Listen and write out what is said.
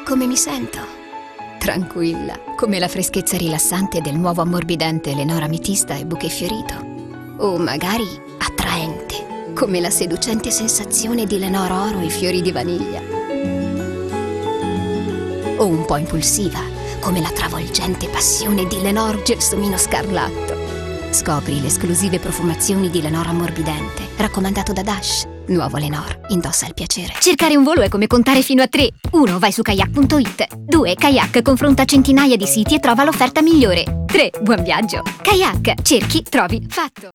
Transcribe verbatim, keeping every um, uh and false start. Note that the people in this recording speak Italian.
come mi sento? Tranquilla, come la freschezza rilassante del nuovo ammorbidente Lenor Ametista e Bouquet Fiorito. O magari attraente, come la seducente sensazione di Lenor Oro e Fiori di Vaniglia. O un po' impulsiva, come la travolgente passione di Lenor Gelsomino Scarlatto. Scopri le esclusive profumazioni di Lenor ammorbidente, raccomandato da Dash. Nuovo Lenor, indossa il piacere. Cercare un volo è come contare fino a tre. uno. Vai su kayak punto it. due. Kayak confronta centinaia di siti e trova l'offerta migliore. tre. Buon viaggio. Kayak. Cerchi, trovi, fatto.